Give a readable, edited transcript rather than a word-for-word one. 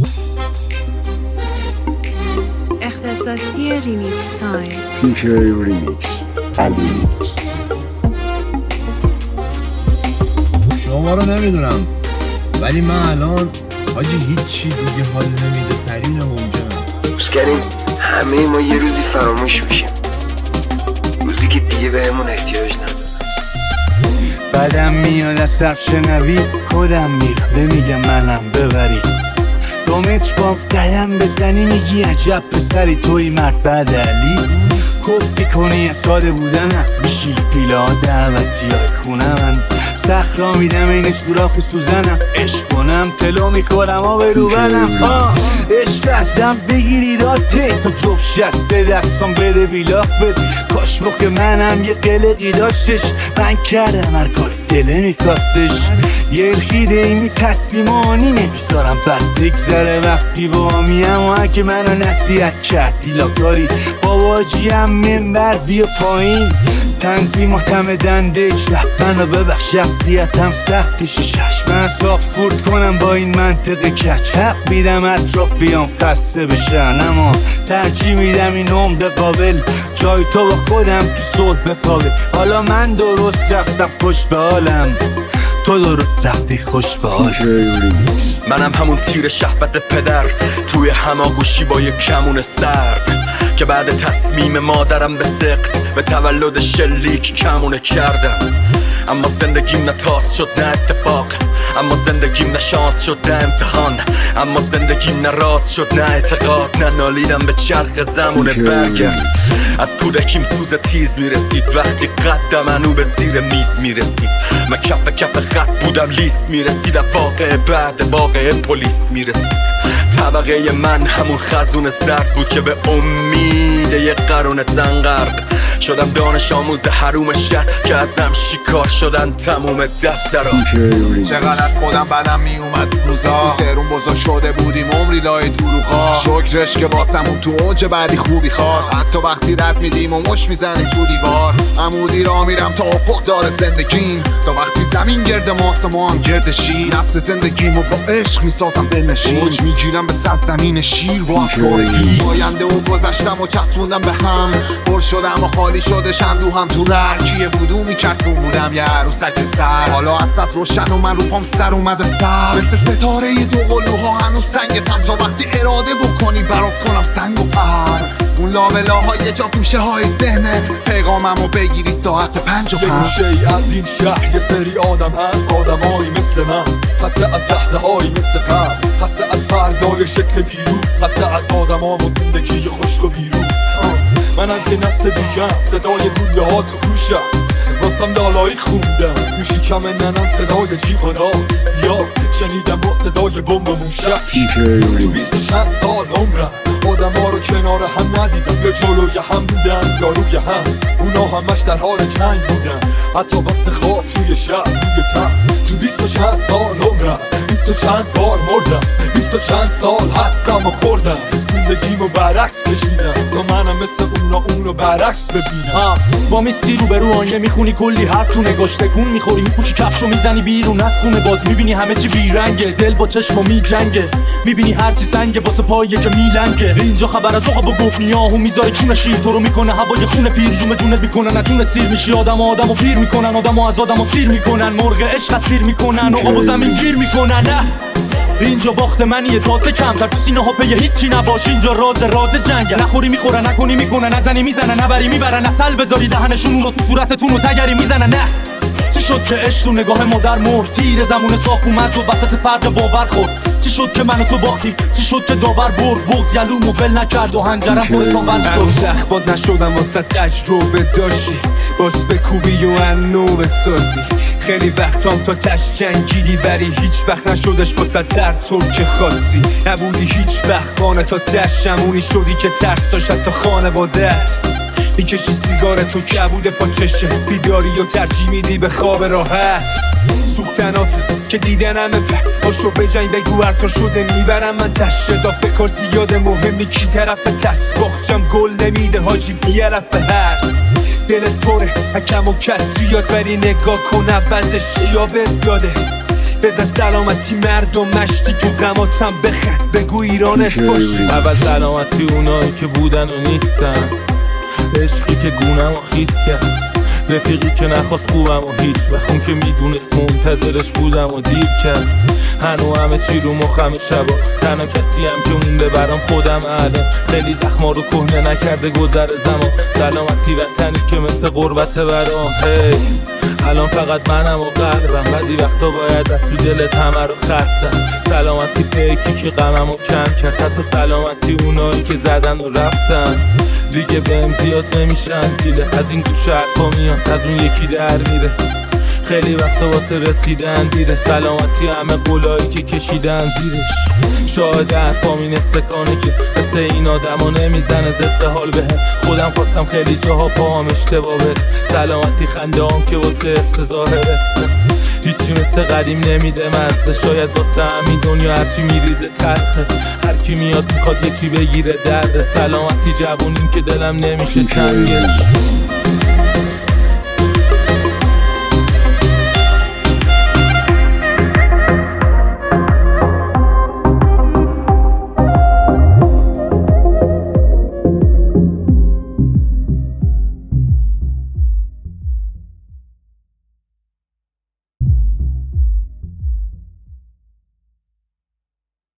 اختصاصی ریمیکس تایم. پیک ریمیکس الیکس. شما رو نمیدونم ولی من الان حاجی هیچی دیگه حال نمیده ترین ممکنه. دوست کردیم همه ما یه روزی فراموش میشیم، روزی که دیگه بهمون احتیاج نداره. بعدم میاد از طرف شنوی کدم میره میگم منم ببری 2 متر با قدم بزنی میگی عجب پسری توی مرد بعد علی کپی کنی از ساده بودنم میشی پیلا دعوتی های خونه من صخرا میدم این سوراخ سوزنم عشق کنم تلو میکنم آبرو برم عشق ازم بگیری راته تا جفت شسته دستم بده بیلاخ بده کاش مخ منم یه قلقی داشتش من کردم هر کاری دله میکاستش یه الخیده ایمی تصمیمانی نمیذارم بد بگذره وقتی با میم و اگه منو نصیحت کردی لاکاری باباجیم منبر بیا پایین تنظیم محتمدن دکشت منو ببخش شخصیتم سختش چشم صاف فورد کنم با این منطقه کچ حق میدم اطرافیام قصه بشن اما ترجیح میدم این عمر قابل جای تو با خودم تو صلح بخوابه حالا من درست رفتم خوش به حالم تو درست رفتی خوش به حال منم همون تیر شهوت پدر توی هماگوشی با یک کمون سرد که بعد تصمیم مادرم به سقط به تولد شلیک کمونه کردم اما زندگیم نه تاس شد نه اتفاق اما زندگیم نه شانس شد نه امتحان اما زندگیم نه راست شد نه اعتقاد نه نالیدم به چرخ زمونه برگرد از کودکیم سوز تیز میرسید وقتی قدم منو به زیر میز میرسید من کف خط بودم لیست میرسید واقع بعد واقع پلیس میرسید طبقه من همون خزون زرد بود که به امید یه قرون تنگرد شدم دانش آموز حروم شهر که ازم شکار شدن تموم دفترها چقدر از خودم بدم میومد روزا درون بزرگ شده بودیم عمری لای دروغا شکرش که واسمون تو اوج بعدی خوبی خواست حتی وقتی رد میدیم و مش میزنیم تو دیوار عمودی را میرم تا افق داره زندگیم تا وقتی زمین گرد ماست ما هم گرد شیر نفس زندگیمو با عشق میسازم بنشین اوج میگیرم به سرزمین شیر با افکارگی آینده و گذشتم و چسبوندم به هم پر شدم و خالی شده شندو هم تو لرکیه بودو میکرد کن بودم یه عروسک سر حالا اصد روشن و من رو پام سر اومده سر مثل ستاره ی دو قلوها هنوز سنگتم تا وقتی اراده بکنی برات کنم سنگ و پر اون لابلاها یه جا پوشه های ذهنت پیغاممو بگیری ساعت 5:05 یه گوشه از این شهر یه سری آدم هست آدمایی مثل من هسته از لحظه هایی مثل پر هسته از فردای شکل دیروز هسته از آدم ها و زندگی خشک و بیروز من از یه نسل دیگم صدای گوله ها تو گوشم واسم دالایی خوندم گوشی کم ننم صدای جیغادا زیاد شنیدم با صدای بمب و موشک تو 20 چند سال عمرم آدم ها رو کنار هم ندیدم یا جلوی هم بودن یا روی هم اونا همش در حال جنگ بودن حتی وقت خواب توی شب روی تن تو 20 چند سال عمرم 20 چند بار مردم 20 چند سال حقم رو خوردم زندگیمو برعکس کشیدم تا منم مثل اونو برعکس ببینم با میسی رو به رو آینه میخونی کلی حرف تو نگاش تکون میخوری میپوشی کفشو میزنی بیرون از خونه باز میبینی همه چی بیرنگه دل با چشمو میجنگه میبینی هرچی سنگه واسه پایه که میلنگه اینجا خبر از عقب و گفنیاهو میذاره چون شیر تو رو میکنه هوای خون پیر جون جونت میکنن از جونت سیر میشی آدمو پیر میکنن آدمو از آدمو سیر میکنن مرغ عشق اسیر میکنن عقب و زمین گیر میکنن نه اینجا باخت منیه تازه کمتر تو سینه ها پیه هیچی نباش اینجا راز جنگه نخوری میخورن نکنی میکنن نزنی میزنن نبری میبرن اصل بذاری دهنشون اونو تو صورتتون رو تگری میزنن نه چی شد که عشق تو نگاه مادر مرد تیر زمون صاف اومد و وسط فرق باور خورد چی شد که منو تو باختیم چی شد که داور برد بغض یلومو ول نکرد و هنجرم پر تا بل هنوز اخبات نشدم واسه تجربه داشتی باز بکوبی و انو بسازی خیلی وقتام تا تش جنگیدی ولی هیچ وقت نشدش واسه در طور که خاصی نبودی هیچ وقت بانه تا تش شمونی شدی که ترس داشت تا خانوادت میکشی سیگار تو کبود پا چشه بیداری و ترجیح میدی به خواب راحت سوختنات که دیدنم پاشو بجنگ بگو هرکار شده میبرم من تشه دا بکار زیاد مهمی کی طرف تسباخچم گل نمیده حاجی بیرف هرس دلت پره حکم و کسیات ولی نگاه کن عوضش چیا بهت داده بزن سلامتی مردم مشتی تو قماتم بخند بگو ایرانت باشی. اول سلامتی اونایی که بودن و نیستن، عشقی که گونم و خیس کرد، رفیقی که نخواست خوبم و هیچ وقت اون که میدونست منتظرش بودم و دیر کرد. هنو همه چی رو مخم شبا، تنها کسی هم که مونده برام خودم الان. خیلی زخما رو کهنه نکرده گذر زمان، سلامتی وطنی که مثل غربت برام. هی الان فقط منم و قلبم، بعضی وقتا باید از تو دلت همه رو خط زد. سلامتی پیکی که غممو کم کرد، حتی سلامتی اونایی که زدن و رفتن دیگه بهم زیاد نمیشن دیله. از این گوشه حرفا میاد از اون یکی در میره، خیلی وقتا واسه رسیدن دیره. سلامتی همه قولایی که کشیدن زیرش، شاید حرفام این استکانه که مثل این آدما نمیزنه ضد حال بهم. خودم خواستم خیلی جاها پاهم اشتباه بره، سلامتی خندهام که واسه حفظ ظاهره. هیچی مثل قدیم نمیده مزه، شاید واسه همین دنیا هرچی میریزه تلخه. هر کی میاد میخواد یه چی بگیره درده، سلامتی جوونیم که دلم نمیشه تنگش.